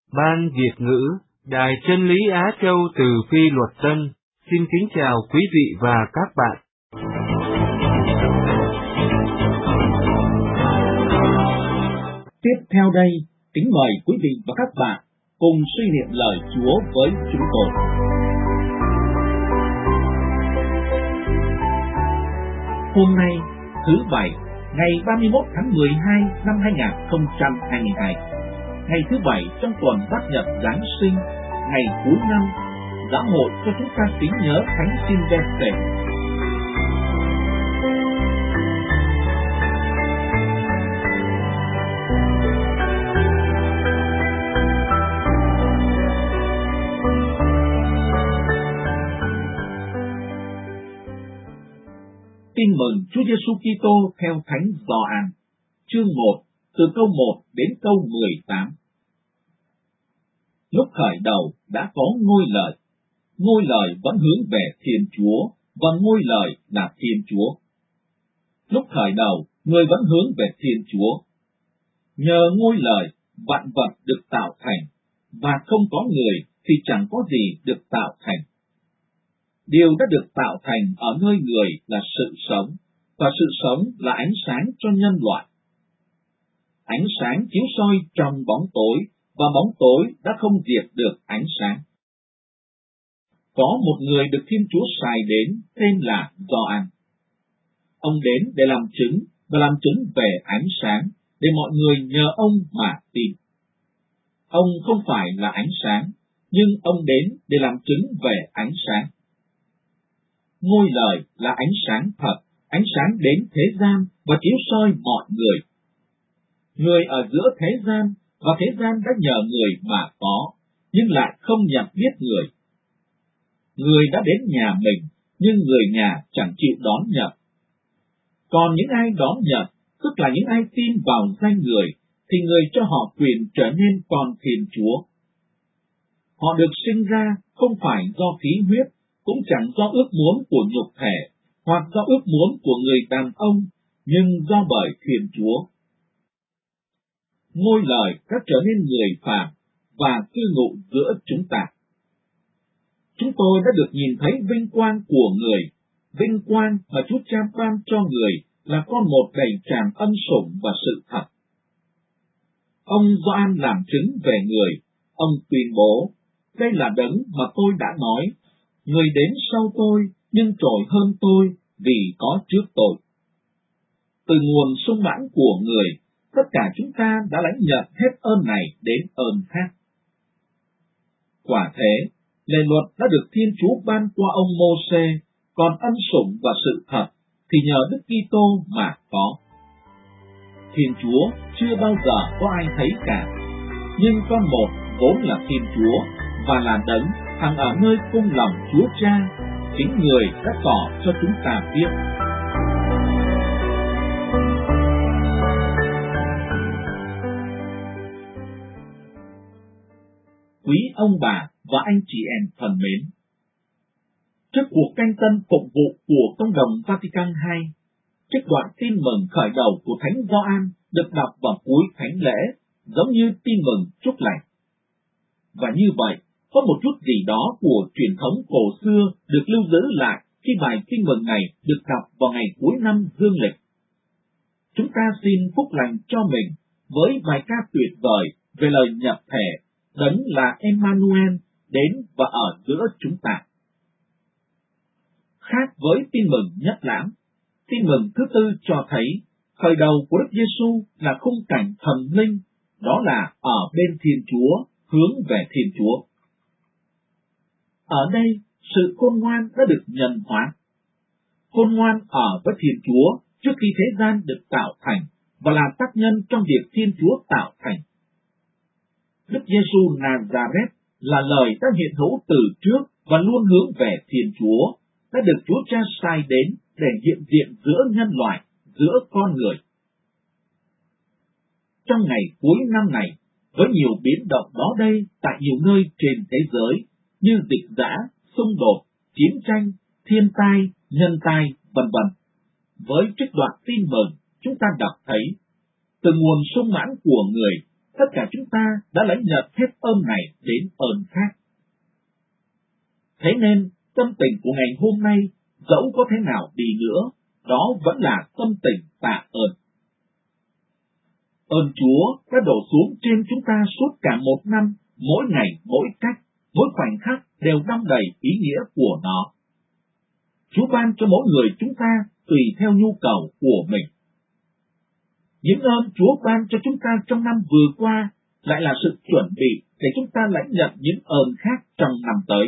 Ban Việt ngữ, Đài Chân lý Á Châu từ Phi Luật Tân, xin kính chào quý vị và các bạn. Tiếp theo đây, kính mời quý vị và các bạn cùng suy niệm lời Chúa với chúng tôi. Hôm nay, thứ Bảy, ngày 31 tháng 12 năm 2022, ngày thứ Bảy trong tuần Bát Nhật Giáng sinh, ngày cuối năm, Giáo hội cho chúng ta kính nhớ Thánh Silvestre. Tin mừng Chúa Giêsu Kitô theo Thánh Gioan, chương 1, từ câu 1 đến câu 18. Lúc khởi đầu đã có ngôi lời vẫn hướng về Thiên Chúa, và ngôi lời là Thiên Chúa. Lúc khởi đầu, người vẫn hướng về Thiên Chúa. Nhờ ngôi lời, vạn vật được tạo thành, và không có người thì chẳng có gì được tạo thành. Điều đã được tạo thành ở nơi người là sự sống, và sự sống là ánh sáng cho nhân loại. Ánh sáng chiếu soi trong bóng tối, và bóng tối đã không diệt được ánh sáng. Có một người được Thiên Chúa sai đến, tên là Gioan. Ông đến để làm chứng, và làm chứng về ánh sáng, để mọi người nhờ ông mà tin. Ông không phải là ánh sáng, nhưng ông đến để làm chứng về ánh sáng. Ngôi lời là ánh sáng thật, ánh sáng đến thế gian và chiếu soi mọi người. Người ở giữa thế gian, và thế gian đã nhờ người mà có, nhưng lại không nhận biết người. Người đã đến nhà mình, nhưng người nhà chẳng chịu đón nhận. Còn những ai đón nhận, tức là những ai tin vào danh người, thì người cho họ quyền trở nên con Thiên Chúa. Họ được sinh ra không phải do khí huyết, cũng chẳng do ước muốn của nhục thể, hoặc do ước muốn của người đàn ông, nhưng do bởi Thiên Chúa. Ngôi lời đã trở nên người phàm và cư ngụ giữa chúng ta. Chúng tôi đã được nhìn thấy vinh quang của người, vinh quang mà Chúa Cha ban cho người là con một đầy tràn ân sủng và sự thật. Ông Gioan làm chứng về người, ông tuyên bố, đây là đấng mà tôi đã nói, người đến sau tôi, nhưng trội hơn tôi vì có trước tôi. Từ nguồn sung mãn của người, tất cả chúng ta đã lãnh nhận hết ơn này đến ơn khác. Quả thế, lề luật đã được Thiên Chúa ban qua ông Mô-sê, còn ân sủng và sự thật thì nhờ Đức Kitô mà có. Thiên Chúa chưa bao giờ có ai thấy cả, nhưng con một vốn là Thiên Chúa và là đấng hằng ở nơi cung lòng Chúa Cha, chính người đã tỏ cho chúng ta biết. Quý ông bà và anh chị em thân mến, trước cuộc canh tân phụng vụ của Công đồng Vatican II, trích đoạn tin mừng khởi đầu của Thánh Gioan được đọc vào cuối thánh lễ, giống như tin mừng chúc lành. Và như vậy, có một chút gì đó của truyền thống cổ xưa được lưu giữ lại khi bài tin mừng này được đọc vào ngày cuối năm dương lịch. Chúng ta xin phúc lành cho mình với bài ca tuyệt vời về lời nhập thể, đấng là Emmanuel đến và ở giữa chúng ta. Khác với tin mừng nhất lãm, tin mừng thứ tư cho thấy khởi đầu của Đức Giêsu là khung cảnh thần linh, đó là ở bên Thiên Chúa, hướng về Thiên Chúa. Ở đây, sự khôn ngoan đã được nhân hóa. Khôn ngoan ở với Thiên Chúa trước khi thế gian được tạo thành và là tác nhân trong việc Thiên Chúa tạo thành. Đức Giêsu Nazareth là lời đã hiện hữu từ trước và luôn hướng về Thiên Chúa, đã được Chúa Cha sai đến để hiện diện giữa nhân loại, giữa con người. Trong ngày cuối năm này, với nhiều biến động đó đây tại nhiều nơi trên thế giới, như dịch dã, xung đột, chiến tranh, thiên tai, nhân tai, vân vân. Với trích đoạn tin mừng, chúng ta đọc thấy, từ nguồn sung mãn của người, tất cả chúng ta đã lãnh nhận hết ơn này đến ơn khác. Thế nên, tâm tình của ngày hôm nay, dẫu có thế nào đi nữa, đó vẫn là tâm tình tạ ơn. Ơn Chúa đã đổ xuống trên chúng ta suốt cả một năm, mỗi ngày, mỗi cách, mỗi khoảnh khắc đều đong đầy ý nghĩa của nó. Chúa ban cho mỗi người chúng ta tùy theo nhu cầu của mình. Những ơn Chúa ban cho chúng ta trong năm vừa qua lại là sự chuẩn bị để chúng ta lãnh nhận những ơn khác trong năm tới.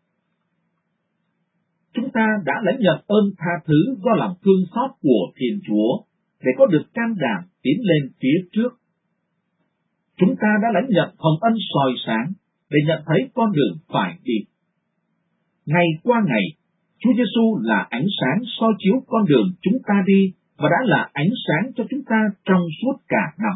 Chúng ta đã lãnh nhận ơn tha thứ do lòng thương xót của Thiên Chúa để có được can đảm tiến lên phía trước. Chúng ta đã lãnh nhận hồng ân soi sáng để nhận thấy con đường phải đi. Ngày qua ngày, Chúa Giêsu là ánh sáng soi chiếu con đường chúng ta đi và đã là ánh sáng cho chúng ta trong suốt cả năm.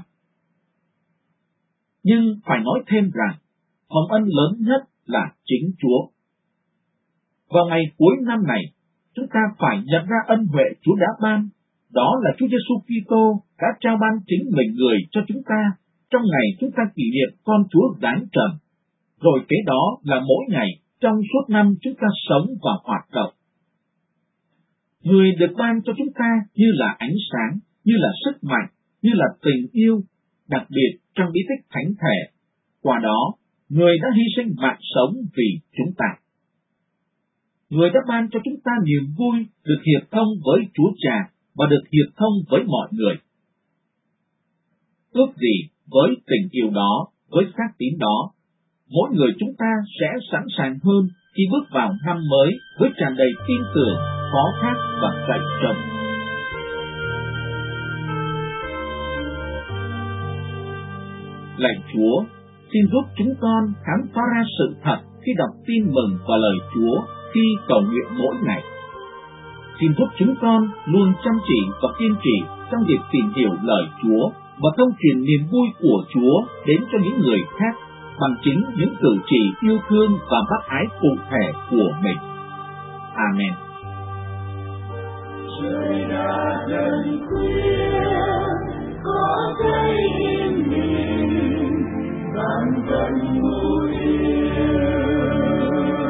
Nhưng phải nói thêm rằng, hồng ân lớn nhất là chính Chúa. Vào ngày cuối năm này, chúng ta phải nhận ra ân huệ Chúa đã ban, đó là Chúa Giêsu Kitô đã trao ban chính mình người cho chúng ta trong ngày chúng ta kỷ niệm con Chúa giáng trần, rồi kế đó là mỗi ngày trong suốt năm chúng ta sống và hoạt động. Người được ban cho chúng ta như là ánh sáng, như là sức mạnh, như là tình yêu, đặc biệt trong bí tích thánh thể. Qua đó, người đã hy sinh mạng sống vì chúng ta. Người đã ban cho chúng ta niềm vui được hiệp thông với Chúa Cha và được hiệp thông với mọi người. Ước gì với tình yêu đó, với xác tín đó, mỗi người chúng ta sẽ sẵn sàng hơn khi bước vào năm mới với tràn đầy tin tưởng, phó thác và cậy trông. Lạy Chúa, xin giúp chúng con khám phá ra sự thật khi đọc tin mừng và lời Chúa khi cầu nguyện mỗi ngày. Xin giúp chúng con luôn chăm chỉ và kiên trì trong việc tìm hiểu lời Chúa và thông truyền niềm vui của Chúa đến cho những người khác bằng chính những cử chỉ yêu thương và bác ái cụ thể của mình. Amen. Trời đã dần khuya, có cây im lìm, vạn dân ngủ yên.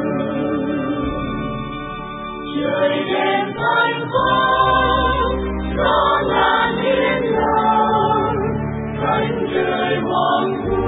Trời đêm thanh vắng, gió lan yên lòng, thành trời hoang vu.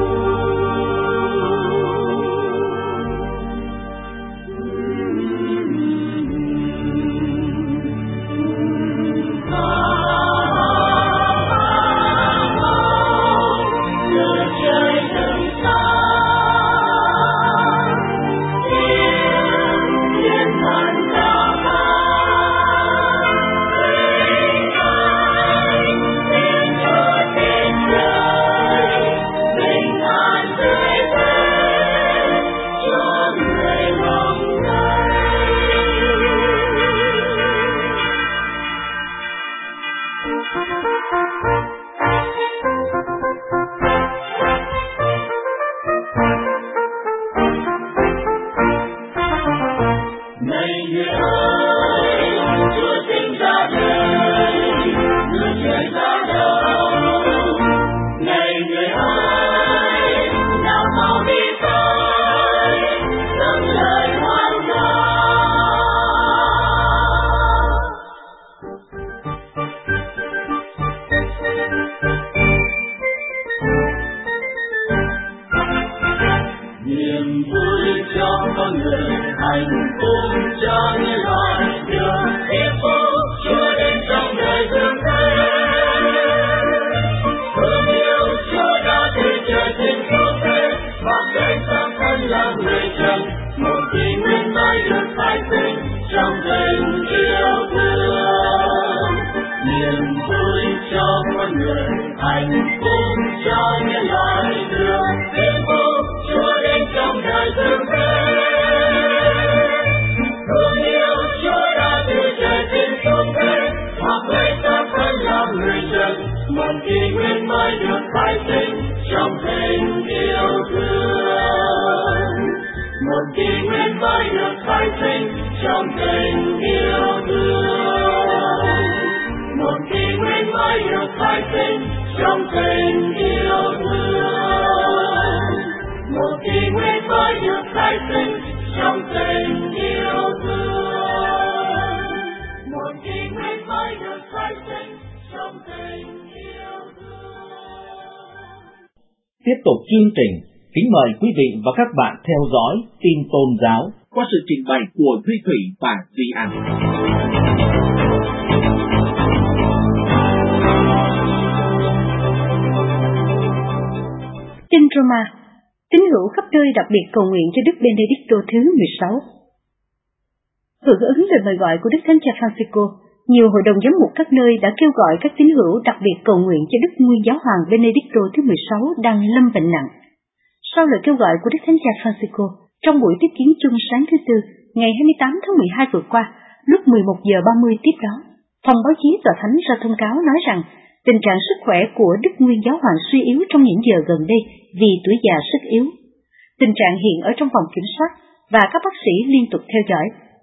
Tiếp tục chương trình, kính mời quý vị và các bạn theo dõi tin tôn giáo qua sự trình bày của Duy Thủy và Duy An. Tin Roma, tín hữu khắp nơi đặc biệt cầu nguyện cho Đức Benedicto thứ 16. Hưởng ứng lời mời gọi của Đức Thánh Cha Francisco, nhiều hội đồng giám mục các nơi đã kêu gọi các tín hữu đặc biệt cầu nguyện cho Đức Nguyên Giáo hoàng Benedicto thứ 16 đang lâm bệnh nặng. Sau lời kêu gọi của Đức Thánh Cha Francisco, trong buổi tiếp kiến chung sáng thứ Tư, ngày 28 tháng 12 vừa qua, lúc 11 giờ 30 tiếp đó, phòng báo chí Tòa Thánh ra thông cáo nói rằng tình trạng sức khỏe của Đức Nguyên Giáo hoàng suy yếu trong những giờ gần đây vì tuổi già sức yếu. Tình trạng hiện ở trong phòng kiểm soát và các bác sĩ liên tục theo dõi.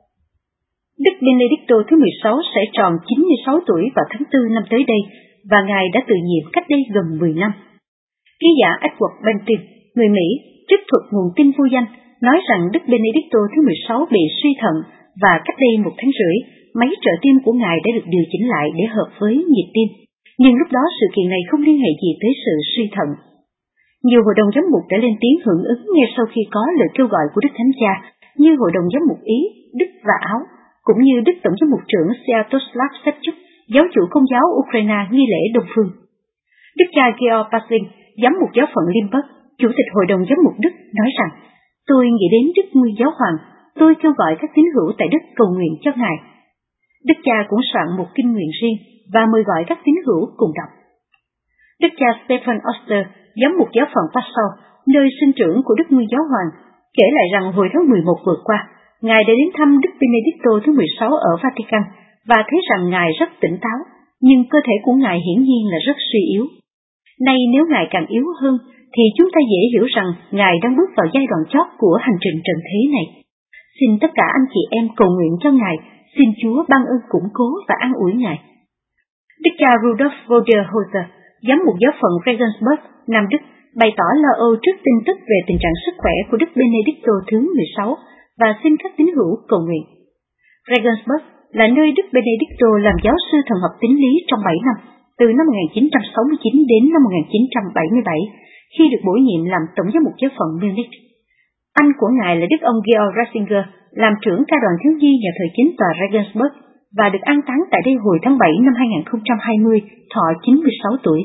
Đức Benedicto thứ 16 sẽ tròn 96 tuổi vào tháng 4 năm tới đây và Ngài đã từ nhiệm cách đây gần 10 năm. Ký giả Edward Bentin, người Mỹ, trích thuật nguồn tin vô danh, nói rằng Đức Benedicto thứ 16 bị suy thận và cách đây 1 tháng rưỡi, máy trợ tim của Ngài đã được điều chỉnh lại để hợp với nhịp tim. Nhưng lúc đó sự kiện này không liên hệ gì tới sự suy thận. Nhiều hội đồng giám mục đã lên tiếng hưởng ứng ngay sau khi có lời kêu gọi của Đức Thánh Cha, như Hội đồng giám mục Ý, Đức và Áo, cũng như Đức Tổng giám mục trưởng Sviatoslav Shevchuk, giáo chủ Công giáo Ukraine nghi lễ Đông Phương. Đức cha Georg Pazin, giám mục giáo phận Limburg, chủ tịch Hội đồng giám mục Đức, nói rằng: "Tôi nghĩ đến Đức Nguyên Giáo hoàng, tôi kêu gọi các tín hữu tại Đức cầu nguyện cho Ngài." Đức cha cũng soạn một kinh nguyện riêng và mời gọi các tín hữu cùng đọc. Đức cha Stephen Oster, giám mục giáo phận Passau, nơi sinh trưởng của Đức Nguyên Giáo hoàng, kể lại rằng hồi tháng 11 vừa qua, Ngài đã đến thăm Đức Benedicto thứ 16 ở Vatican và thấy rằng Ngài rất tỉnh táo, nhưng cơ thể của Ngài hiển nhiên là rất suy yếu. Nay nếu Ngài càng yếu hơn, thì chúng ta dễ hiểu rằng Ngài đang bước vào giai đoạn chót của hành trình trần thế này. Xin tất cả anh chị em cầu nguyện cho Ngài, xin Chúa ban ơn củng cố và an ủi Ngài. Đức cha Rudolf Voderholzer, giám mục giáo phận Regensburg, Nam Đức, bày tỏ lo âu trước tin tức về tình trạng sức khỏe của Đức Benedicto thứ 16 và xin các tín hữu cầu nguyện. Regensburg là nơi Đức Benedicto làm giáo sư thần học tín lý trong 7 năm, từ năm 1969 đến năm 1977, khi được bổ nhiệm làm tổng giám mục giáo phận Munich. Anh của Ngài là Đức ông Georg Ratzinger, làm trưởng ca đoàn thiếu nhi nhà thờ chính tòa Regensburg và được an táng tại đây hồi tháng 7 năm 2020, thọ 96 tuổi.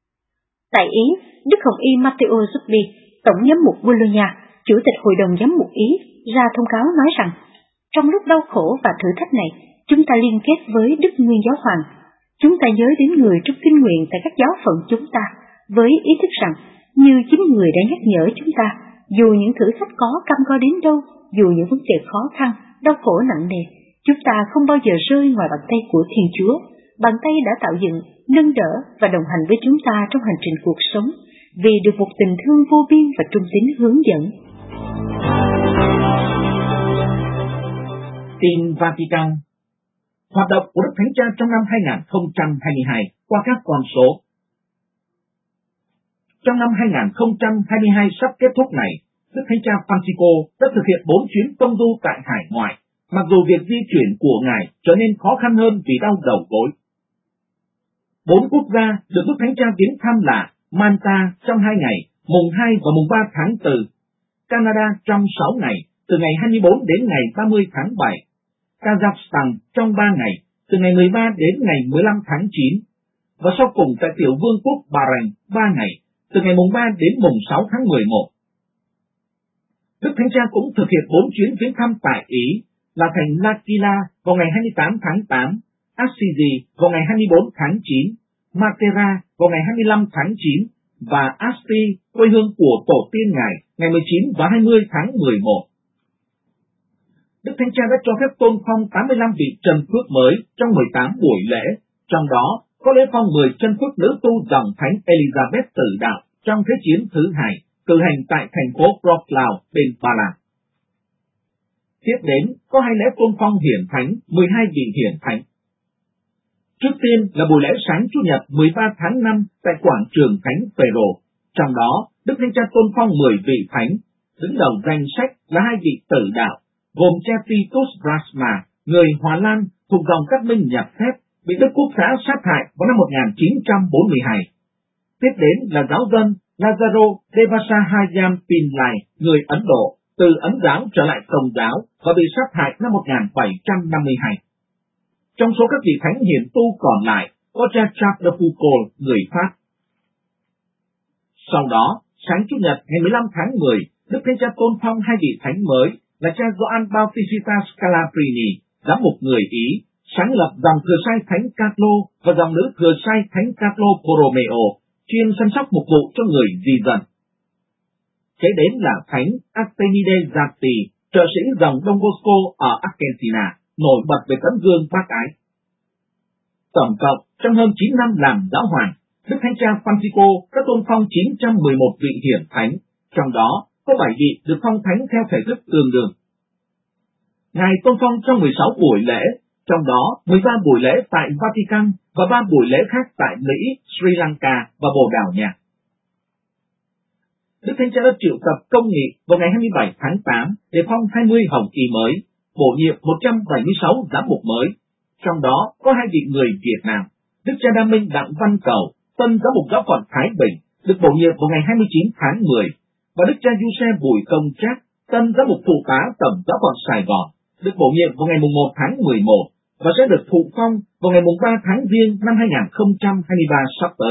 Tại Ý, Đức Hồng Y Matteo Zuppi, tổng giám mục Bologna, chủ tịch Hội đồng giám mục Ý, ra thông cáo nói rằng, trong lúc đau khổ và thử thách này, chúng ta liên kết với Đức Nguyên Giáo hoàng. Chúng ta nhớ đến người trong kinh nguyện tại các giáo phận chúng ta, với ý thức rằng, như chính người đã nhắc nhở chúng ta, dù những thử thách có cam go đến đâu, dù những vấn đề khó khăn, đau khổ nặng nề, chúng ta không bao giờ rơi ngoài bàn tay của Thiên Chúa, bàn tay đã tạo dựng, nâng đỡ và đồng hành với chúng ta trong hành trình cuộc sống, vì được một tình thương vô biên và trung tín hướng dẫn. Tin Vatican. Hoạt động của Đức Thánh Cha trong năm 2022 qua các con số. Trong năm 2022 sắp kết thúc này, Đức Thánh Cha Francisco đã thực hiện 4 chuyến công du tại hải ngoại, mặc dù việc di chuyển của Ngài trở nên khó khăn hơn vì đau đầu gối. 4 quốc gia được Đức Thánh Cha viếng thăm là Malta trong 2 ngày, mùng 2 và mùng 3 tháng 4, Canada trong 6 ngày, từ ngày 24 đến ngày 30 tháng 7, Kazakhstan trong 3 ngày, từ ngày 13 đến ngày 15 tháng 9, và sau cùng tại Tiểu Vương quốc Bahrain 3 ngày, từ ngày mùng 3 đến mùng 6 tháng 11. Đức Thánh Cha cũng thực hiện 4 chuyến viếng thăm tại Ý, là thành L'Aquila vào ngày 28 tháng 8, Assisi vào ngày 24 tháng 9, Matera vào ngày 25 tháng 9, và Asti, quê hương của tổ tiên Ngài, ngày 19 và 20 tháng 11. Đức Thánh Cha đã cho phép tôn phong 85 vị trần phước mới trong 18 buổi lễ, trong đó có lễ phong 10 trần phước nữ tu dòng Thánh Elizabeth Tử Đạo trong Thế chiến thứ 2, cử hành tại thành phố Wrocław bên Ba Lan. Tiếp đến có 2 lễ tôn phong hiển thánh, 12 vị hiển thánh. Trước tiên là buổi lễ sáng Chủ nhật 13 tháng 5 tại quảng trường Thánh Phêrô, trong đó Đức Thánh Cha tôn phong 10 vị thánh, đứng đầu danh sách là 2 vị tử đạo, gồm cha Titus Brasma, người Hòa Lan thuộc dòng các minh nhạc thép, bị Đức Quốc xã sát hại vào năm 1942. Tiếp đến là giáo dân Lazaro Devasahayam Pillai, người Ấn Độ, từ Ấn giáo trở lại Công giáo và bị sát hại năm 1752. Trong số các vị thánh hiền tu còn lại có cha Charles de Foucault, người Pháp. Sau đó, sáng Chủ nhật ngày 15 tháng 10, Đức Thánh Cha tôn phong hai vị thánh mới là cha Gioan Bautista Scalabrini, giám mục người Ý, sáng lập dòng thừa sai Thánh Carlo và dòng nữ thừa sai Thánh Carlo Borromeo, chuyên chăm sóc mục vụ cho người di dân. Kế đến là Thánh Artemide Zatti, trợ sĩ dòng Don Bosco ở Argentina, nổi bật về tấm gương bác ái. Tổng cộng, trong hơn 9 năm làm giáo hoàng, Đức Thánh Cha Francisco đã tôn phong 911 vị hiển thánh, trong đó có 7 vị được phong thánh theo thể thức tương đương. Ngài tôn phong trong 16 buổi lễ, trong đó 13 buổi lễ tại Vatican và 3 buổi lễ khác tại Mỹ, Sri Lanka và Bồ Đào Nha. Đức Thánh Cha đã triệu tập công nghị vào ngày 27 tháng 8 để phong 20 hồng y mới, bổ nhiệm 176 giám mục mới, trong đó có 2 vị người Việt Nam, Đức cha Đa Minh Đặng Văn Cầu, tân giám mục giáo phận Thái Bình, được bổ nhiệm vào ngày 29 tháng 10, và Đức cha Giuse Bùi Công Trác, tân giám mục phụ tá tổng giáo phận Sài Gòn, được bổ nhiệm vào ngày 1 tháng 11 và sẽ được thụ phong vào ngày 3 tháng Giêng năm 2023 sắp tới.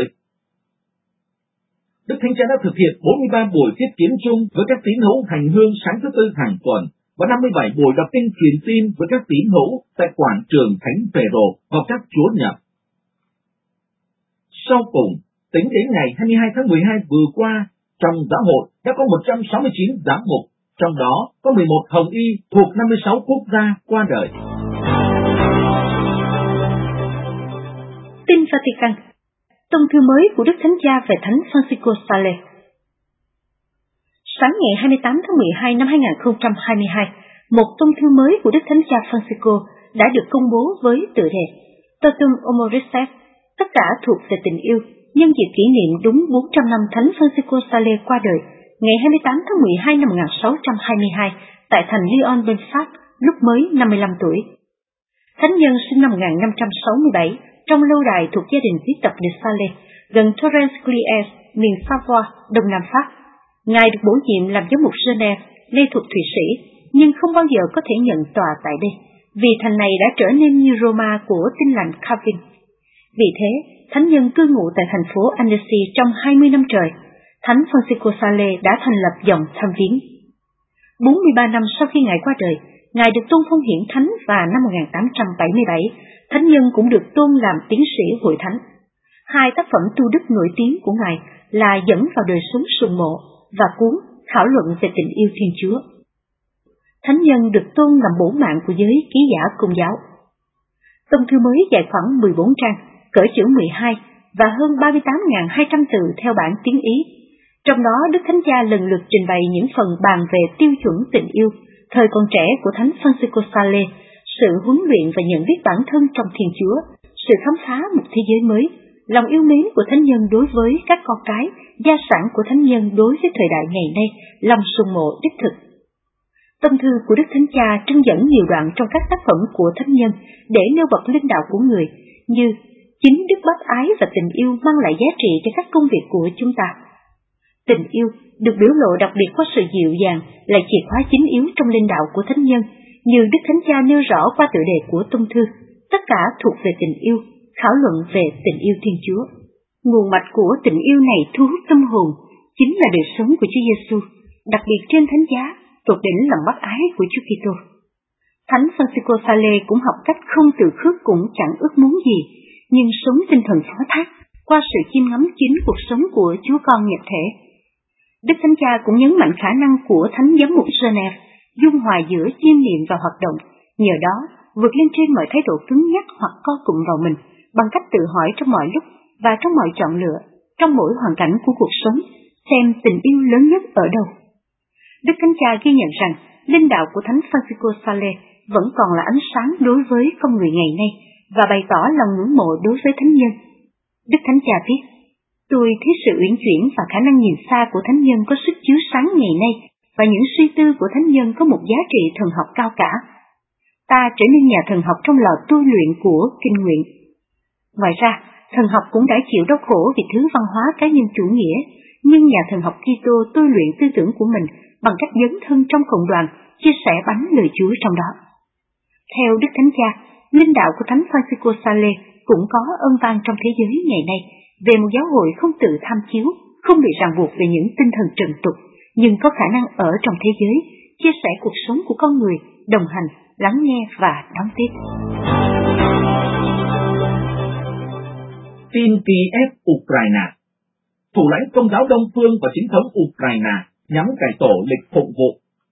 Đức Thánh Cha đã thực hiện 43 buổi tiếp kiến chung với các tín hữu hành hương sáng thứ Tư hàng tuần và 57 buổi đọc kinh truyền tin với các tín hữu tại quảng trường Thánh Phêrô vào các Chúa Nhật. Sau cùng, tính đến ngày 22 tháng 12 vừa qua, trong giáo hội đã có 169 giám mục, trong đó có 11 hồng y thuộc 56 quốc gia qua đời. Tin Vatican. Tông thư mới của Đức Thánh Cha về Thánh Francisco Sales. Sáng ngày 28 tháng 12 năm 2022, một tông thư mới của Đức Thánh Cha Francisco đã được công bố với tựa đề Totum Amoris, tất cả thuộc về tình yêu, nhân dịp kỷ niệm đúng 400 năm Thánh Francisco Sales qua đời, ngày 28 tháng 12 năm 1622 tại thành Lyon bên Pháp, lúc mới 55 tuổi. Thánh nhân sinh năm 1567 trong lâu đài thuộc gia đình quý tộc de Sales, gần Torrens-Cliers, miền Savoie, đông nam Pháp. Ngài được bổ nhiệm làm giám mục Genève, nay thuộc Thụy Sĩ, nhưng không bao giờ có thể nhận tòa tại đây, vì thành này đã trở nên như Roma của Tin lành Calvin. Vì thế, thánh nhân cư ngụ tại thành phố Annecy trong 20 năm trời. Thánh Francisco Sales đã thành lập dòng tham viếng. 43 năm sau khi Ngài qua đời, Ngài được tôn phong hiển thánh và năm 1877, thánh nhân cũng được tôn làm tiến sĩ hội thánh. 2 tác phẩm tu đức nổi tiếng của Ngài là Dẫn vào đời sống sùng mộ và cuốn Thảo luận về tình yêu Thiên Chúa. Thánh nhân được tôn làm bổn mạng của giới ký giả Công giáo. Tông thư mới dài khoảng 14 trang, cỡ chữ 12 và hơn 38.200 từ theo bản tiếng Ý. Trong đó, Đức Thánh Cha lần lượt trình bày những phần bàn về tiêu chuẩn tình yêu, thời còn trẻ của Thánh Francisco Sales, sự huấn luyện và nhận biết bản thân trong Thiên Chúa, sự khám phá một thế giới mới, lòng yêu mến của Thánh nhân đối với các con cái, gia sản của Thánh nhân đối với thời đại ngày nay, lòng sùng mộ đích thực. Tâm thư của Đức Thánh Cha trưng dẫn nhiều đoạn trong các tác phẩm của Thánh nhân để nêu bật linh đạo của người, như chính đức bác ái và tình yêu mang lại giá trị cho các công việc của chúng ta. Tình yêu được biểu lộ đặc biệt qua sự dịu dàng là chìa khóa chính yếu trong linh đạo của Thánh nhân, như Đức Thánh Cha nêu rõ qua tựa đề của tông thư, tất cả thuộc về tình yêu, thảo luận về tình yêu Thiên Chúa. Nguồn mạch của tình yêu này thu hút tâm hồn chính là đời sống của Chúa Giêsu, đặc biệt trên thánh giá, tột đỉnh lòng bác ái của Chúa Kitô. Thánh Francisco Sales cũng học cách không tự khước cũng chẳng ước muốn gì, nhưng sống tinh thần phó thác qua sự chiêm ngắm chính cuộc sống của Chúa Con nhập thể. Đức Thánh Cha cũng nhấn mạnh khả năng của Thánh Giám mục Genève dung hòa giữa chiêm niệm và hoạt động, nhờ đó vượt lên trên mọi thái độ cứng nhắc hoặc co cụm vào mình bằng cách tự hỏi trong mọi lúc và trong mọi chọn lựa, trong mỗi hoàn cảnh của cuộc sống, xem tình yêu lớn nhất ở đâu. Đức Thánh Cha ghi nhận rằng linh đạo của Thánh Francisco Sales vẫn còn là ánh sáng đối với con người ngày nay và bày tỏ lòng ngưỡng mộ đối với Thánh nhân. Đức Thánh Cha viết: Tôi thấy sự uyển chuyển và khả năng nhìn xa của Thánh nhân có sức chiếu sáng ngày nay, và những suy tư của Thánh nhân có một giá trị thần học cao cả. Ta trở nên nhà thần học trong lò tu luyện của kinh nguyện. Ngoài ra, thần học cũng đã chịu đau khổ vì thứ văn hóa cá nhân chủ nghĩa, nhưng nhà thần học Kitô tôi luyện tư tưởng của mình bằng cách dấn thân trong cộng đoàn, chia sẻ bánh lời Chúa trong đó. Theo Đức Thánh Cha, linh đạo của Thánh Francisco Sales cũng có ân van trong thế giới ngày nay về một giáo hội không tự tham chiếu, không bị ràng buộc về những tinh thần trần tục, nhưng có khả năng ở trong thế giới, chia sẻ cuộc sống của con người, đồng hành, lắng nghe và đón tiếp. Tin Kiev, Ukraine. Thủ lãnh Công giáo Đông phương và chính thống Ukraine nhắm cải tổ lịch phụng vụ.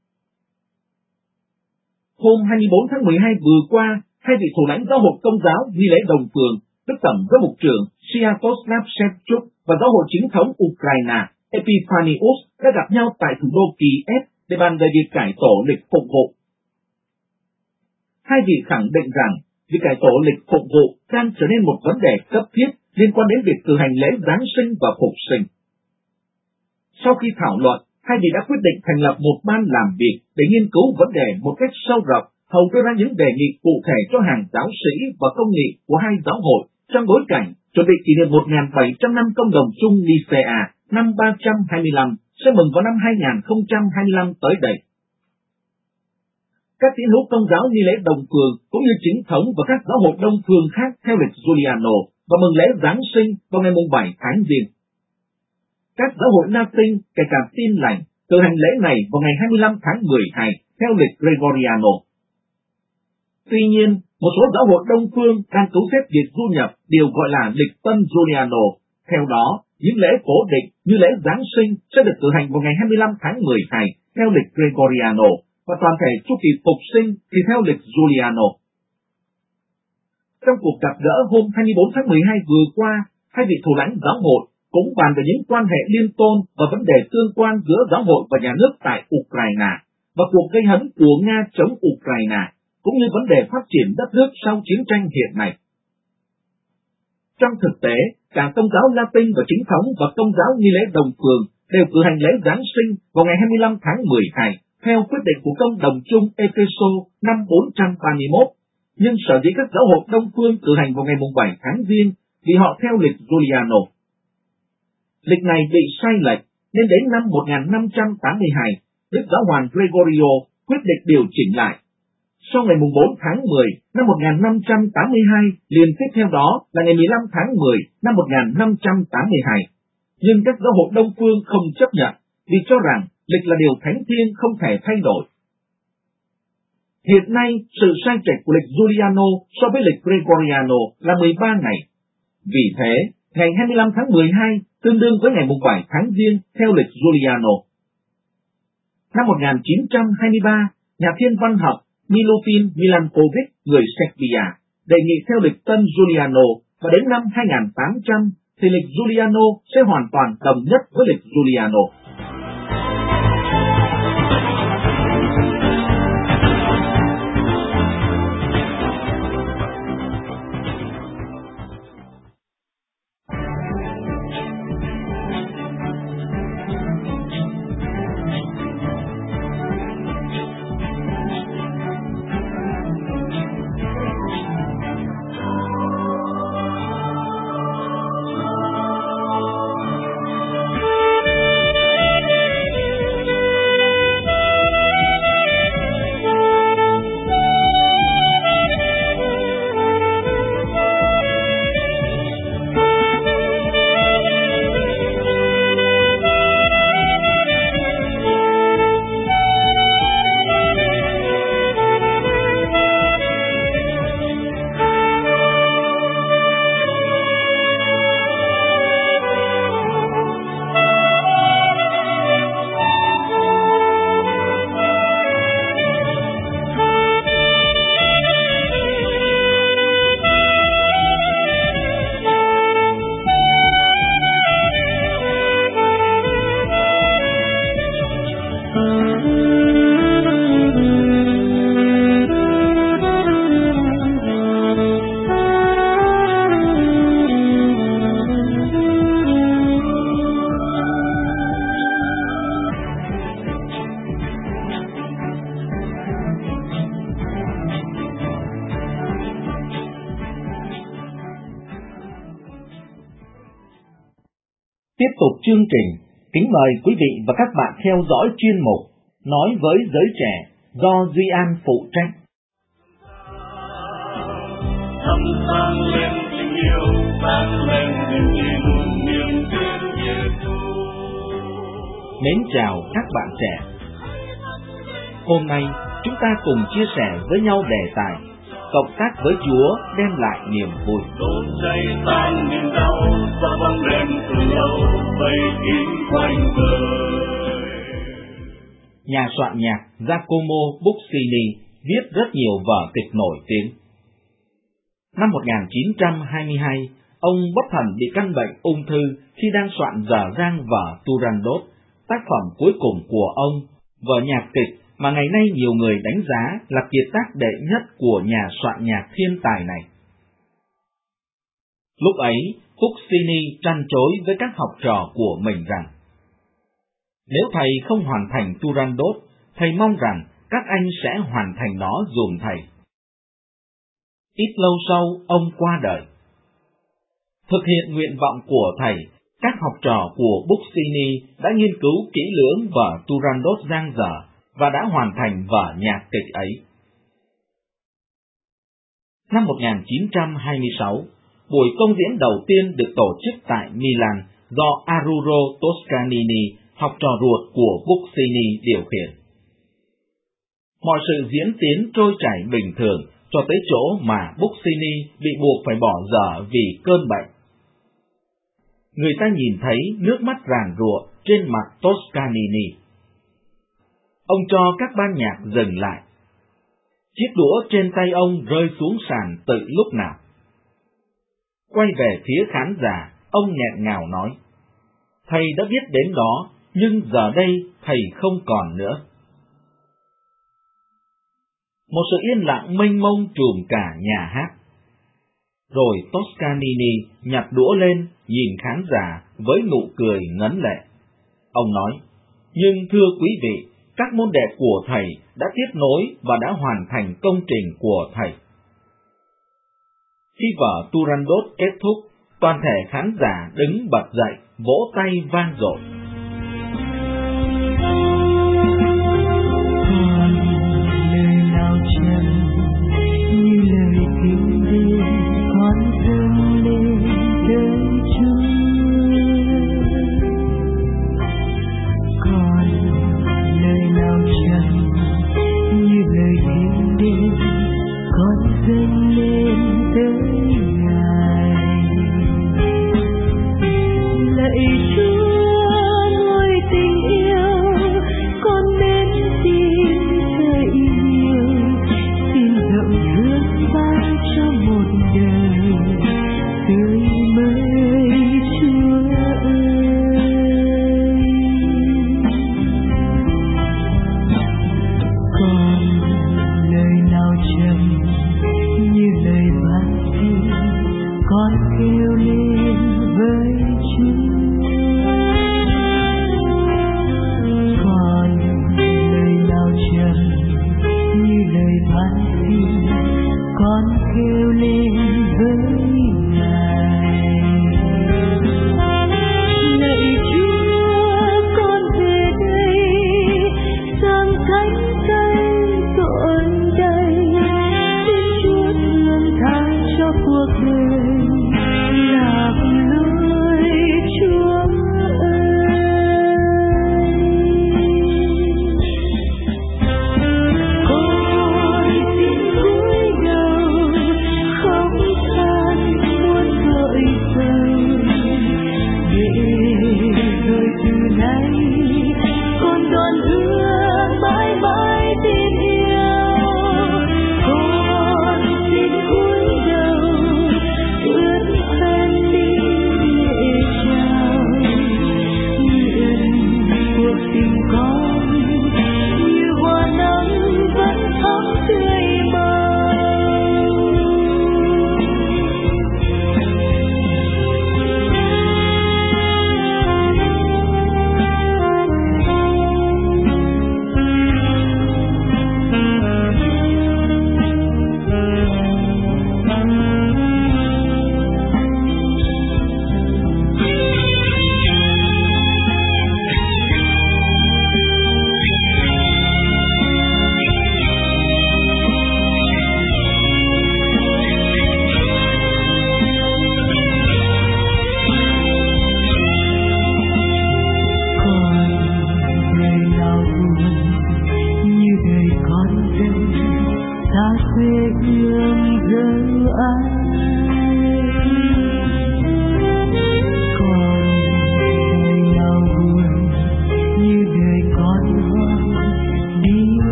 Hôm 24 tháng 12 vừa qua, hai vị thủ lãnh giáo hội Công giáo nghi lễ đồng phương, Đức Tổng giám mục trưởng Sviatoslav Shevchuk và giáo hội chính thống Ukraine Epiphanius đã gặp nhau tại thủ đô Kiev để bàn về việc cải tổ lịch phụng vụ. Hai vị khẳng định rằng việc cải tổ lịch phụng vụ đang trở nên một vấn đề cấp thiết liên quan đến việc cử hành lễ Giáng sinh và Phục sinh. Sau khi thảo luận, hai vị đã quyết định thành lập một ban làm việc để nghiên cứu vấn đề một cách sâu rộng, hầu đưa ra những đề nghị cụ thể cho hàng giáo sĩ và công nghị của hai giáo hội trong bối cảnh chuẩn bị kỷ niệm 1.700 năm công đồng chung Nicea năm 325 sẽ mừng vào năm 2025 tới đây. Các tín hữu Công giáo nghi lễ đồng phương cũng như chính thống và các giáo hội đông phương khác theo lịch Giuliano và mừng lễ Giáng sinh vào ngày 7 tháng Giêng. Các giáo hội Latin kể cả Tin lành cử hành lễ này vào ngày 25 tháng 12 theo lịch Gregoriano. Tuy nhiên, một số giáo hội đông phương đang cứu xét việc du nhập điều gọi là lịch tân Giuliano. Theo đó, những lễ cố định như lễ Giáng sinh sẽ được cử hành vào ngày 25 tháng 12 theo lịch Gregoriano và toàn thể chu kỳ phục sinh thì theo lịch Giuliano. Trong cuộc gặp gỡ hôm 24 tháng 12 vừa qua, hai vị thủ lãnh giáo hội cũng bàn về những quan hệ liên tôn và vấn đề tương quan giữa giáo hội và nhà nước tại Ukraine và cuộc gây hấn của Nga chống Ukraine, cũng như vấn đề phát triển đất nước sau chiến tranh hiện nay. Trong thực tế, cả Công giáo Latin và chính thống và Công giáo nghi lễ đồng phương đều cử hành lễ Giáng sinh vào ngày 25 tháng 12 theo quyết định của Công đồng chung Epheso năm 431, nhưng sở dĩ các giáo hội đông phương cử hành vào ngày 7 tháng Giêng vì họ theo lịch Giuliano. Lịch này bị sai lệch, nên đến năm 1582, Đức Giáo hoàng Gregorio quyết định điều chỉnh lại. Sau ngày 4 tháng 10 năm 1582, liền tiếp theo đó là ngày 15 tháng 10 năm 1582. Nhưng các giáo hội đông phương không chấp nhận, vì cho rằng lịch là điều thánh thiêng không thể thay đổi. Hiện nay, sự sai lệch của lịch Giuliano so với lịch Gregoriano là 13 ngày. Vì thế, ngày 25 tháng 12 tương đương với ngày 7 tháng Giêng theo lịch Giuliano. Năm 1923, nhà thiên văn học Milutin Milankovic, người Serbia, đề nghị theo lịch tân Giuliano và đến năm 2800 thì lịch Giuliano sẽ hoàn toàn đồng nhất với lịch Giuliano. Tiếp tục chương trình Kính mời quý vị và các bạn theo dõi chuyên mục Nói với giới trẻ do Duy An phụ trách. Thắp sáng lên tình yêu, sáng lên niềm tin, niềm tin Giêsu. Mến chào các bạn trẻ. Hôm nay chúng ta cùng chia sẻ với nhau đề tài cộng tác với Chúa đem lại niềm vui. Đốt cháy tan niềm đau, và bóng đêm từ lâu vây kín quanh người. Nhà soạn nhạc Giacomo Puccini viết rất nhiều vở kịch nổi tiếng. Năm 1922, ông bất thần bị căn bệnh ung thư khi đang soạn dở dang vở Turandot, tác phẩm cuối cùng của ông, vở nhạc kịch mà ngày nay nhiều người đánh giá là kiệt tác đệ nhất của nhà soạn nhạc thiên tài này. Lúc ấy, Puccini trăn trối với các học trò của mình rằng, nếu thầy không hoàn thành Turandot, thầy mong rằng các anh sẽ hoàn thành nó giùm thầy. Ít lâu sau, ông qua đời. Thực hiện nguyện vọng của thầy, các học trò của Puccini đã nghiên cứu kỹ lưỡng vở Turandot dang dở và đã hoàn thành vở nhạc kịch ấy. Năm 1926, buổi công diễn đầu tiên được tổ chức tại Milan do Arturo Toscanini, học trò ruột của Puccini điều khiển. Mọi sự diễn tiến trôi chảy bình thường cho tới chỗ mà Puccini bị buộc phải bỏ dở vì cơn bệnh. Người ta nhìn thấy nước mắt ràn rụa trên mặt Toscanini. Ông cho các ban nhạc dừng lại. Chiếc đũa trên tay ông rơi xuống sàn từ lúc nào. Quay về phía khán giả, ông nghẹn ngào nói, thầy đã biết đến đó, nhưng giờ đây thầy không còn nữa. Một sự yên lặng mênh mông trùm cả nhà hát. Rồi Toscanini nhặt đũa lên, nhìn khán giả với nụ cười ngấn lệ. Ông nói, nhưng thưa quý vị, các môn đệ của thầy đã tiếp nối và đã hoàn thành công trình của thầy. Khi vở Turandot kết thúc, toàn thể khán giả đứng bật dậy, vỗ tay vang dội.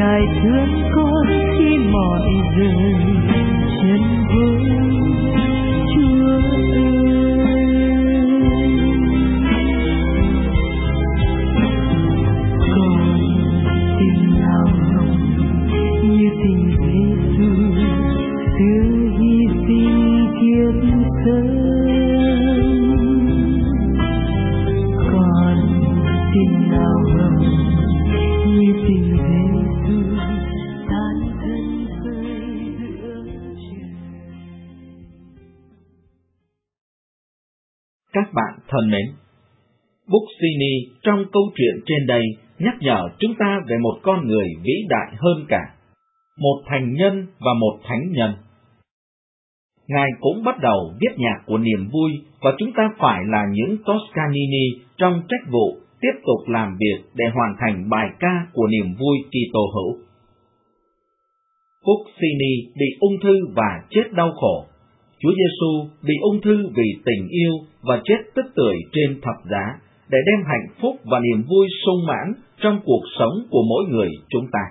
lại thương con khi mọi giờ chân với Chúa ơi. Còn tình nào hồng như tình Giêsu xưa hy sinh kiếp sống. Còn tình nào hồng như tình Giêsu tan thân rơi giữa trời. Các bạn thân mến, Buccini trong câu chuyện trên đây nhắc nhở chúng ta về một con người vĩ đại hơn cả, một thành nhân và một thánh nhân. Ngài cũng bắt đầu viết nhạc của niềm vui và chúng ta phải là những Toscanini trong trách vụ tiếp tục làm việc để hoàn thành bài ca của niềm vui Kitô hữu. Buccini bị ung thư và chết đau khổ. Chúa Giêsu bị ung thư vì tình yêu và chết tức tưởi trên thập giá để đem hạnh phúc và niềm vui sung mãn trong cuộc sống của mỗi người chúng ta.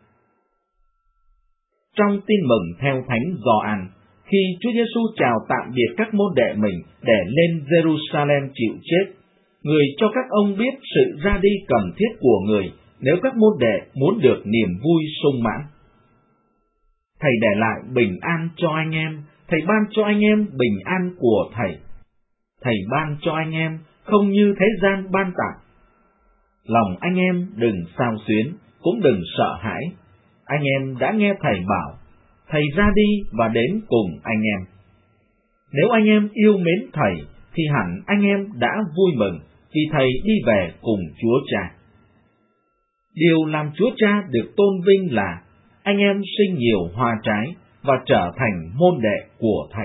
Trong tin mừng theo Thánh Gioan, khi Chúa Giêsu chào tạm biệt các môn đệ mình để lên Jerusalem chịu chết, người cho các ông biết sự ra đi cần thiết của người nếu các môn đệ muốn được niềm vui sung mãn. Thầy để lại bình an cho anh em, Thầy ban cho anh em bình an của Thầy. Thầy ban cho anh em không như thế gian ban tặng. Lòng anh em đừng xao xuyến, cũng đừng sợ hãi. Anh em đã nghe Thầy bảo, Thầy ra đi và đến cùng anh em. Nếu anh em yêu mến Thầy, thì hẳn anh em đã vui mừng, vì Thầy đi về cùng Chúa Cha. Điều làm Chúa Cha được tôn vinh là anh em sinh nhiều hoa trái và trở thành môn đệ của Thầy.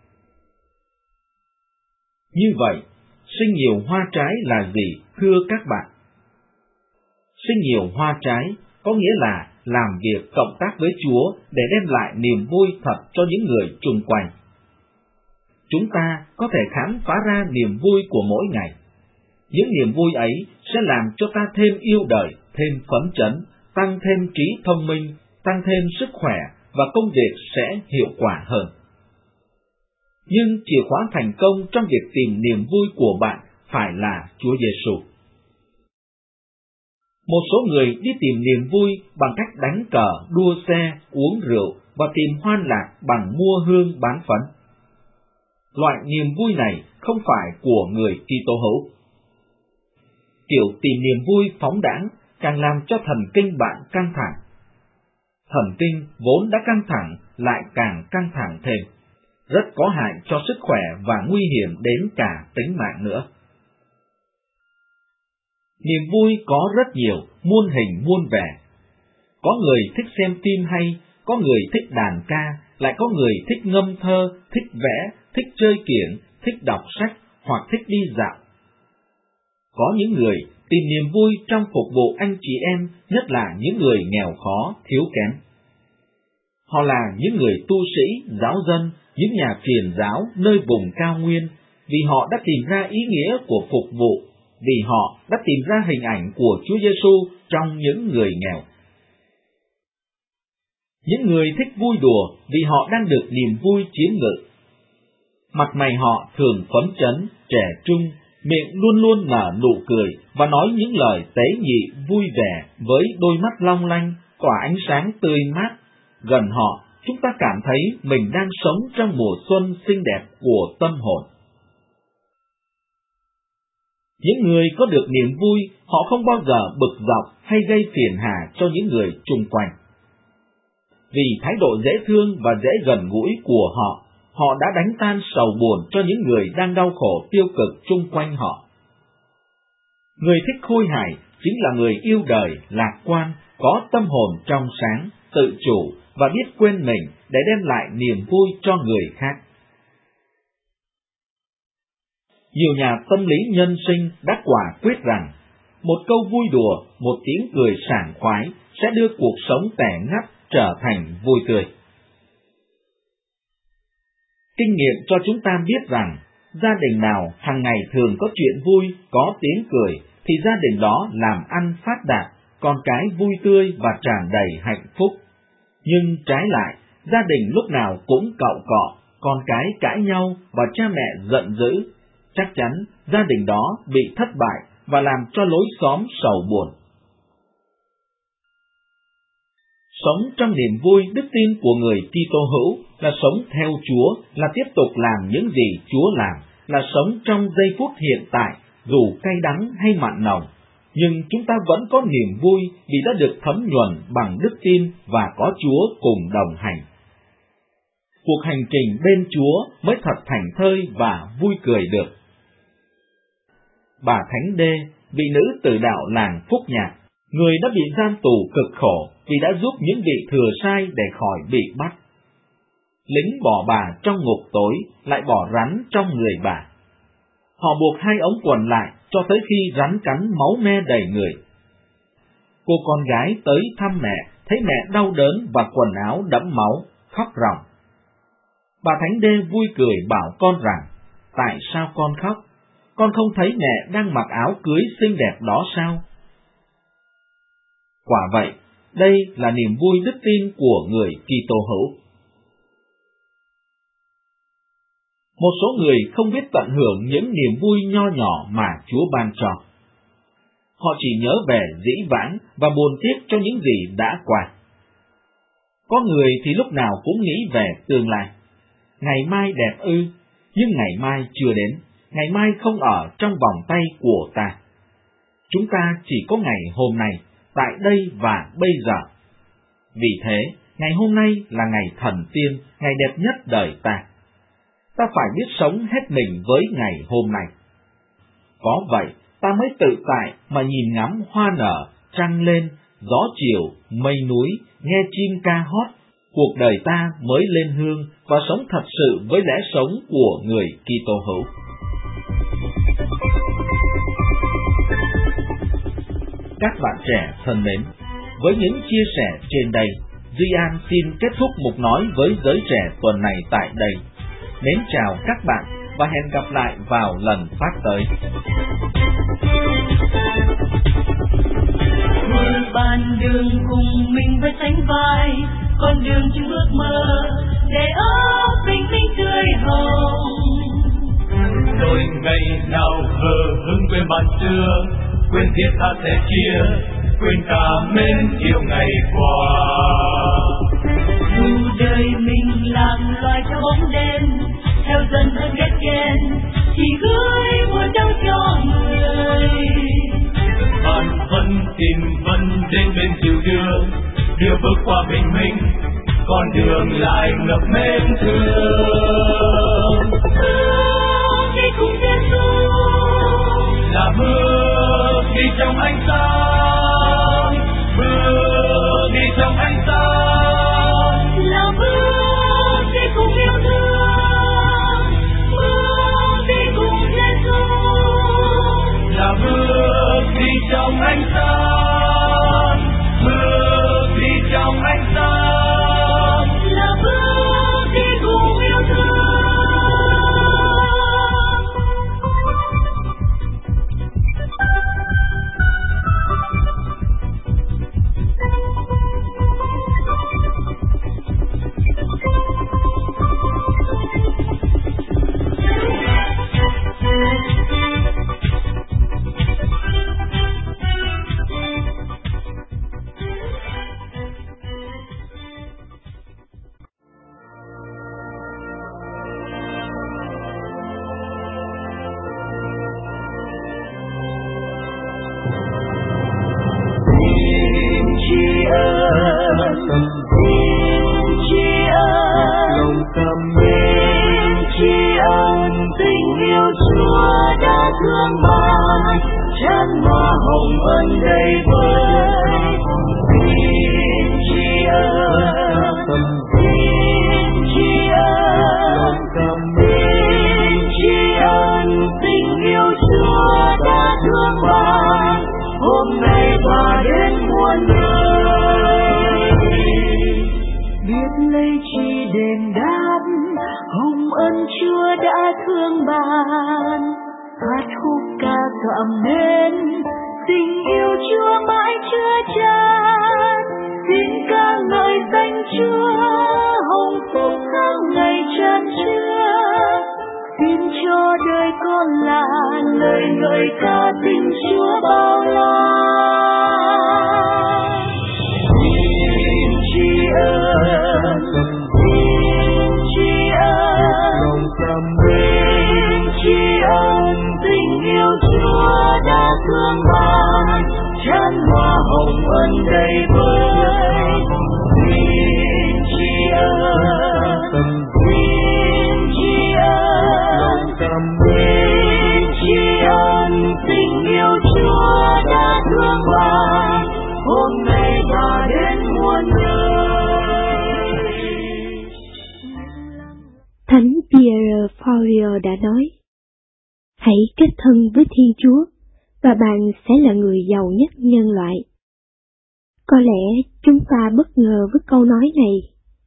Như vậy, sinh nhiều hoa trái là gì, thưa các bạn? Sinh nhiều hoa trái có nghĩa là làm việc cộng tác với Chúa để đem lại niềm vui thật cho những người chung quanh. Chúng ta có thể khám phá ra niềm vui của mỗi ngày. Những niềm vui ấy sẽ làm cho ta thêm yêu đời, thêm phấn chấn, tăng thêm trí thông minh, tăng thêm sức khỏe và công việc sẽ hiệu quả hơn. Nhưng chìa khóa thành công trong việc tìm niềm vui của bạn phải là Chúa Giêsu. Một số người đi tìm niềm vui bằng cách đánh cờ, đua xe, uống rượu và tìm hoan lạc bằng mua hương bán phấn. Loại niềm vui này không phải của người Kitô hữu. Kiểu tìm niềm vui phóng đãng càng làm cho thần kinh bạn căng thẳng. Thần kinh vốn đã căng thẳng lại càng căng thẳng thêm, rất có hại cho sức khỏe và nguy hiểm đến cả tính mạng nữa. Niềm vui có rất nhiều, muôn hình muôn vẻ. Có người thích xem phim hay, có người thích đàn ca, lại có người thích ngâm thơ, thích vẽ, thích chơi kiểng, thích đọc sách hoặc thích đi dạo. Có những người tìm niềm vui trong phục vụ anh chị em, nhất là những người nghèo khó, thiếu kém. Họ là những người tu sĩ, giáo dân, những nhà truyền giáo nơi vùng cao nguyên, vì họ đã tìm ra ý nghĩa của phục vụ, vì họ đã tìm ra hình ảnh của Chúa Giêsu trong những người nghèo. Những người thích vui đùa vì họ đang được niềm vui chiếm ngự. Mặt mày họ thường phấn chấn, trẻ trung, miệng luôn luôn nở nụ cười và nói những lời tế nhị vui vẻ với đôi mắt long lanh, tỏa ánh sáng tươi mát. Gần họ, chúng ta cảm thấy mình đang sống trong mùa xuân xinh đẹp của tâm hồn. Những người có được niềm vui, họ không bao giờ bực dọc hay gây phiền hà cho những người chung quanh. Vì thái độ dễ thương và dễ gần gũi của họ, họ đã đánh tan sầu buồn cho những người đang đau khổ tiêu cực chung quanh họ. Người thích khôi hài chính là người yêu đời, lạc quan, có tâm hồn trong sáng, tự chủ và biết quên mình để đem lại niềm vui cho người khác. Nhiều nhà tâm lý nhân sinh đã quả quyết rằng, một câu vui đùa, một tiếng cười sảng khoái sẽ đưa cuộc sống tẻ ngắt trở thành vui tươi. Kinh nghiệm cho chúng ta biết rằng, gia đình nào hàng ngày thường có chuyện vui, có tiếng cười, thì gia đình đó làm ăn phát đạt, con cái vui tươi và tràn đầy hạnh phúc. Nhưng trái lại, gia đình lúc nào cũng cau cọ, con cái cãi nhau và cha mẹ giận dữ. Chắc chắn gia đình đó bị thất bại và làm cho lối xóm sầu buồn. Sống trong niềm vui đức tin của người Kitô hữu là sống theo Chúa, là tiếp tục làm những gì Chúa làm, là sống trong giây phút hiện tại, dù cay đắng hay mặn nồng. Nhưng chúng ta vẫn có niềm vui vì đã được thấm nhuần bằng đức tin và có Chúa cùng đồng hành. Cuộc hành trình bên Chúa mới thật thảnh thơi và vui cười được. Bà Thánh Đê, vị nữ tử đạo làng Phúc Nhạc, người đã bị giam tù cực khổ vì đã giúp những vị thừa sai để khỏi bị bắt. Lính bỏ bà trong ngục tối, lại bỏ rắn trong người bà. Họ buộc hai ống quần lại cho tới khi rắn cắn máu me đầy người. Cô con gái tới thăm mẹ, thấy mẹ đau đớn và quần áo đẫm máu, khóc ròng. Bà Thánh Đê vui cười bảo con rằng, tại sao con khóc? Con không thấy mẹ đang mặc áo cưới xinh đẹp đó sao? Quả vậy, đây là niềm vui đức tin của người Kitô hữu. Một số người không biết tận hưởng những niềm vui nho nhỏ mà Chúa ban cho. Họ chỉ nhớ về dĩ vãng và buồn tiếc cho những gì đã qua. Có người thì lúc nào cũng nghĩ về tương lai. Ngày mai đẹp ư, nhưng ngày mai chưa đến, ngày mai không ở trong vòng tay của ta. Chúng ta chỉ có ngày hôm nay, tại đây và bây giờ. Vì thế, ngày hôm nay là ngày thần tiên, ngày đẹp nhất đời ta. Ta phải biết sống hết mình với ngày hôm nay. Có vậy, ta mới tự tại mà nhìn ngắm hoa nở, trăng lên, gió chiều, mây núi, nghe chim ca hót. Cuộc đời ta mới lên hương và sống thật sự với lẽ sống của người Kitô hữu. Các bạn trẻ thân mến, với những chia sẻ trên đây, Duy An xin kết thúc mục nói với giới trẻ tuần này tại đây. Mến chào các bạn và hẹn gặp lại vào lần phát tới. Ngồi bàn đường cùng mình với sánh vai, con đường trên ước mơ để óc bình minh tươi hồng. Rồi ngày nào hờ hững quên bạn xưa, quên thiết tha sẻ chia, quên cả mến yêu ngày qua. Dù đời mình làm loài theo bóng đêm, theo dần thân ghét ghen, chỉ gửi buồn đau cho người. Bạn vẫn tìm vẫn đến bên dịu đưa bước qua bình minh, con đường lại ngập mến thương. Bước đi cùng Giêsu, là bước đi trong ánh sáng, bước đi trong ánh sáng, là bước đi cùng yêu thương, bước đi cùng Giêsu, là bước đi trong ánh sáng, bước đi trong ánh sáng, là bước đi cùng yêu thương. Thương ban chan hoa hồng ân đầy vơi, xin tri ân, xin tri ân, xin tri ân tình yêu Chúa đã thương ban hôm nay và đến muôn đời. Biết lấy chi đền đáp hồng ân Chúa đã thương ban, hát khúc ca cảm mến tình yêu Chúa mãi chứa chan. Xin ca ngợi danh Chúa, hồng phúc tháng ngày tràn chứa. Xin cho đời con là lời ngợi ca tình Chúa bao la. Xin tri ân, xin tri ân, xin tri ân tình yêu Chúa đã thương ban, chan hoa hồng ân đầy vơi. Xin tri ân, xin tri ân, xin tri ân tình yêu Chúa đã thương ban, hôm nay và đến muôn đời. Thánh Pierre Faurier đã nói, hãy kết thân với Thiên Chúa và bạn sẽ là người giàu nhất nhân loại. Có lẽ chúng ta bất ngờ với câu nói này.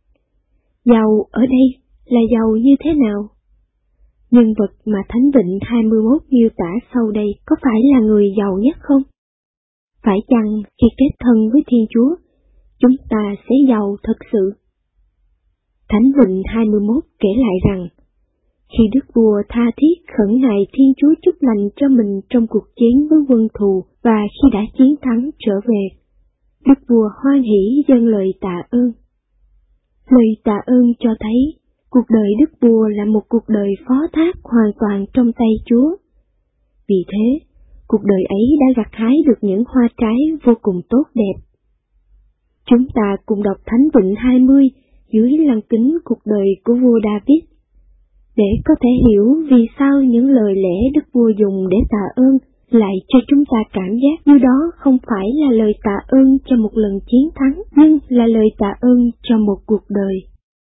Giàu ở đây là giàu như thế nào? Nhân vật mà Thánh Vịnh 21 miêu tả sau đây có phải là người giàu nhất không? Phải chăng khi kết thân với Thiên Chúa, chúng ta sẽ giàu thật sự? Thánh Vịnh 21 kể lại rằng, khi đức vua tha thiết khẩn nài Thiên Chúa chúc lành cho mình trong cuộc chiến với quân thù và khi đã chiến thắng trở về, đức vua hoan hỷ dâng lời tạ ơn. Lời tạ ơn cho thấy cuộc đời đức vua là một cuộc đời phó thác hoàn toàn trong tay Chúa. Vì thế, cuộc đời ấy đã gặt hái được những hoa trái vô cùng tốt đẹp. Chúng ta cùng đọc Thánh Vịnh 20 dưới lăng kính cuộc đời của vua David, để có thể hiểu vì sao những lời lẽ đức vua dùng để tạ ơn lại cho chúng ta cảm giác như đó không phải là lời tạ ơn cho một lần chiến thắng, nhưng là lời tạ ơn cho một cuộc đời.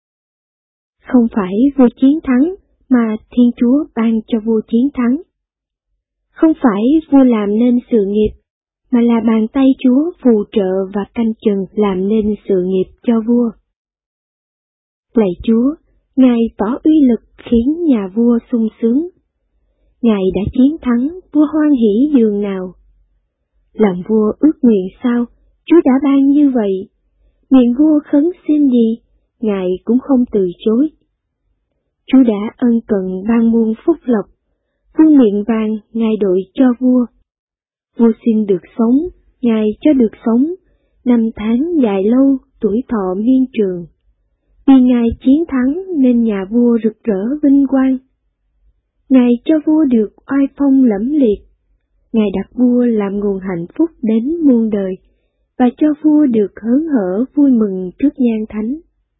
Không phải vua chiến thắng, mà Thiên Chúa ban cho vua chiến thắng. Không phải vua làm nên sự nghiệp, mà là bàn tay Chúa phù trợ và canh chừng làm nên sự nghiệp cho vua. Lạy Chúa, Ngài tỏ uy lực khiến nhà vua sung sướng. Ngài đã chiến thắng, vua hoan hỷ dường nào. Lòng vua ước nguyện sao, Chúa đã ban như vậy. Miệng vua khấn xin gì, Ngài cũng không từ chối. Chúa đã ân cần ban muôn phúc lộc, vương miện vàng Ngài đội cho vua. Vua xin được sống, Ngài cho được sống, năm tháng dài lâu, tuổi thọ miên trường. Vì Ngài chiến thắng nên nhà vua rực rỡ vinh quang. Ngài cho vua được oai phong lẫm liệt. Ngài đặt vua làm nguồn hạnh phúc đến muôn đời, và cho vua được hớn hở vui mừng trước nhan thánh.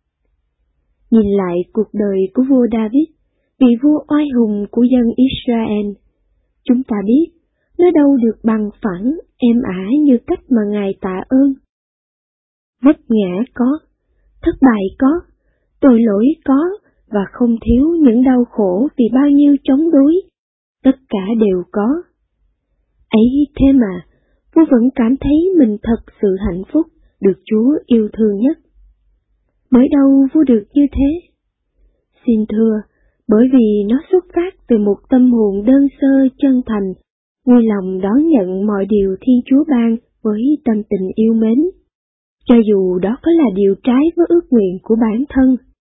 Nhìn lại cuộc đời của vua David, vị vua oai hùng của dân Israel, chúng ta biết nó đâu được bằng phẳng, êm ả như cách mà Ngài tạ ơn. Vấp ngã có, thất bại có, tội lỗi có, và không thiếu những đau khổ vì bao nhiêu chống đối, tất cả đều có. Ấy thế mà, vua vẫn cảm thấy mình thật sự hạnh phúc, được Chúa yêu thương nhất. Bởi đâu vua được như thế? Xin thưa, bởi vì nó xuất phát từ một tâm hồn đơn sơ chân thành, vui lòng đón nhận mọi điều Thiên Chúa ban với tâm tình yêu mến, cho dù đó có là điều trái với ước nguyện của bản thân.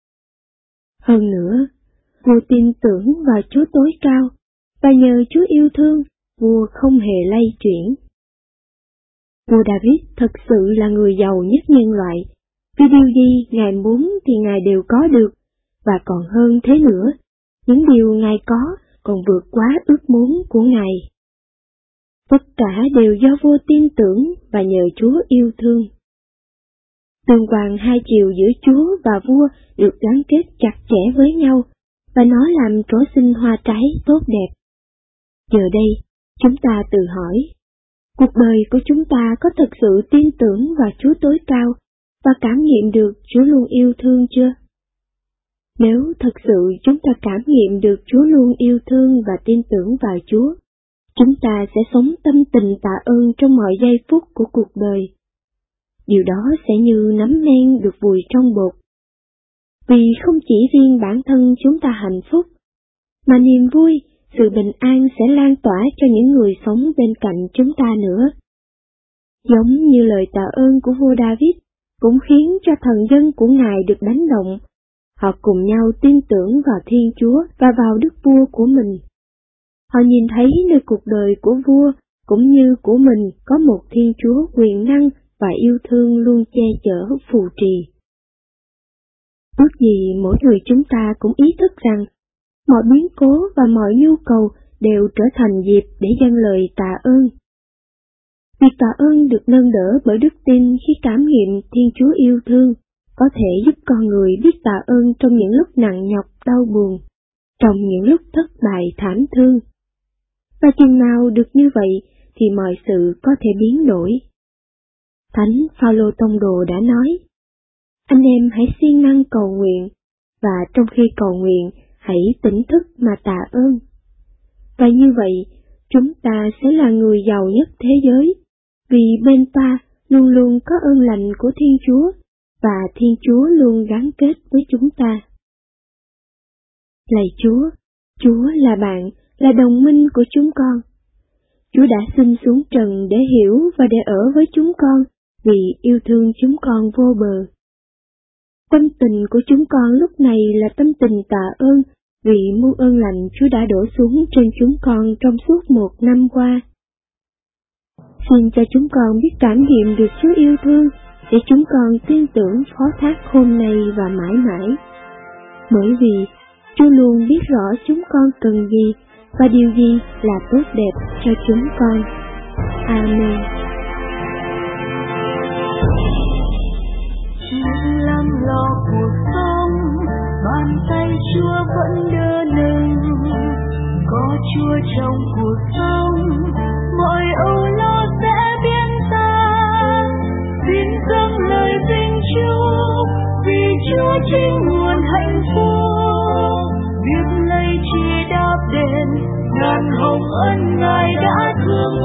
Hơn nữa, vua tin tưởng vào Chúa tối cao, và nhờ Chúa yêu thương, vua không hề lay chuyển. Vua David thật sự là người giàu nhất nhân loại, vì điều gì Ngài muốn thì Ngài đều có được, và còn hơn thế nữa, những điều Ngài có còn vượt quá ước muốn của Ngài. Tất cả đều do vua tin tưởng và nhờ Chúa yêu thương. Tương quan hai chiều giữa Chúa và vua được gắn kết chặt chẽ với nhau, và nó làm trổ sinh hoa trái tốt đẹp. Giờ đây, chúng ta tự hỏi, cuộc đời của chúng ta có thực sự tin tưởng vào Chúa tối cao và cảm nghiệm được Chúa luôn yêu thương chưa? Nếu thật sự chúng ta cảm nghiệm được Chúa luôn yêu thương và tin tưởng vào Chúa, chúng ta sẽ sống tâm tình tạ ơn trong mọi giây phút của cuộc đời. Điều đó sẽ như nắm men được vùi trong bột. Vì không chỉ riêng bản thân chúng ta hạnh phúc, mà niềm vui sự bình an sẽ lan tỏa cho những người sống bên cạnh chúng ta nữa. Giống như lời tạ ơn của vua David cũng khiến cho thần dân của Ngài được đánh động. Họ cùng nhau tin tưởng vào Thiên Chúa và vào Đức Vua của mình. Họ nhìn thấy nơi cuộc đời của vua cũng như của mình có một Thiên Chúa quyền năng và yêu thương luôn che chở phù trì. Ước gì mỗi người chúng ta cũng ý thức rằng mọi biến cố và mọi nhu cầu đều trở thành dịp để dâng lời tạ ơn. Việc tạ ơn được nâng đỡ bởi đức tin khi cảm nghiệm Thiên Chúa yêu thương có thể giúp con người biết tạ ơn trong những lúc nặng nhọc đau buồn, trong những lúc thất bại thảm thương. Và chừng nào được như vậy thì mọi sự có thể biến đổi. Thánh Phaolô Tông Đồ đã nói, anh em hãy siêng năng cầu nguyện, và trong khi cầu nguyện hãy tỉnh thức mà tạ ơn. Và như vậy, chúng ta sẽ là người giàu nhất thế giới, vì bên ta luôn luôn có ơn lành của Thiên Chúa, và Thiên Chúa luôn gắn kết với chúng ta. Lạy Chúa, Chúa là bạn, là đồng minh của chúng con. Chúa đã sinh xuống trần để hiểu và để ở với chúng con, vì yêu thương chúng con vô bờ. Tâm tình của chúng con lúc này là tâm tình tạ ơn, vì muôn ơn lành Chúa đã đổ xuống trên chúng con trong suốt 1 năm qua. Xin cho chúng con biết cảm nghiệm được Chúa yêu thương, để chúng con tin tưởng phó thác hôm nay và mãi mãi. Bởi vì Chúa luôn biết rõ chúng con cần gì và điều gì là tốt đẹp cho chúng con. Amen. Chúa lắng lo cuộc sống, bàn tay Chúa vẫn đưa nâng. Có Chúa trong cuộc sống, mọi âu lo sẽ biến tan. Xin dâng lời tình Chúa, vì Chúa chính nguồn hạnh phúc. Việc này chỉ đáp đền ngàn hồng ân Ngài đã thương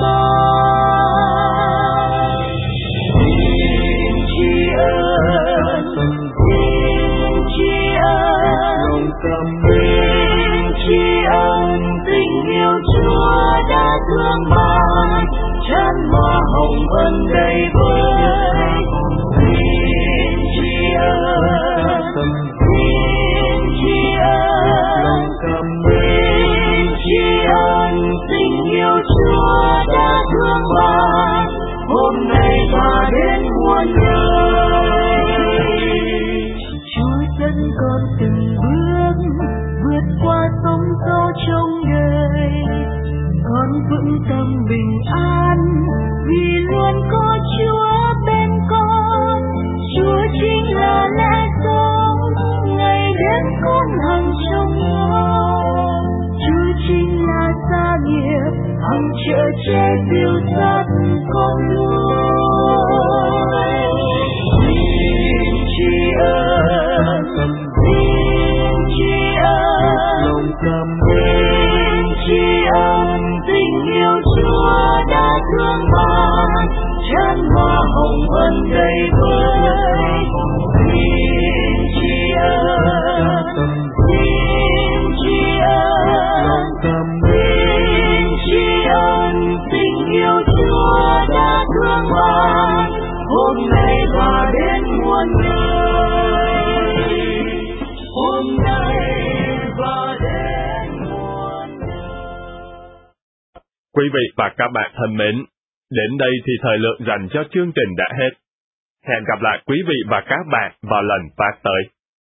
ban. Xin tri ân, xin tri ân, xin tri ân, tình yêu Chúa đã thương ban, tràn hoa hồng ân đầy vơi. Xin tri ân, xin tri ân, xin tri ân, tình yêu Chúa đã thương ban, hôm nay và đến muôn đời. Chúa dẫn con từng bước vượt qua sóng gió trong đời, con vững tâm bình an vì luôn có Chúa bên con. Chúa chính là lẽ sống, ngày đến con hằng trông ngóng. Chúa chính là gia nghiệp, hằng chở che dìu dắt con nuôi. Xin tri ân, xin tri ân, xin tri ân, tình yêu Chúa đã thương ban, tràn hoa hồng ân đầy vơi. Xin tri ân, xin tri ân, xin tri ân, tình yêu Chúa đã thương ban, hôm nay và đến muôn đời, hôm nay và đến muôn đời. Quý vị và các bạn thân mến, đến đây thì thời lượng dành cho chương trình đã hết. Hẹn gặp lại quý vị và các bạn vào lần phát tới.